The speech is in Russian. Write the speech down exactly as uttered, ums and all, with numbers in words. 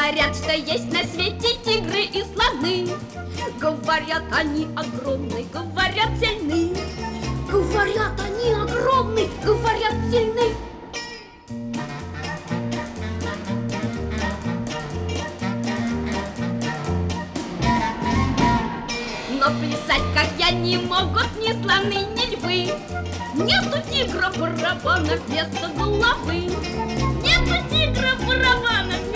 Говорят, что есть на свете тигры и слоны. Говорят, они огромны, говорят, сильны. Говорят, они огромны, говорят, сильны. Но плясать, как я, не могут ни слоны, ни львы. Нету тигра барабана вместо головы. Нету тигра барабана вместо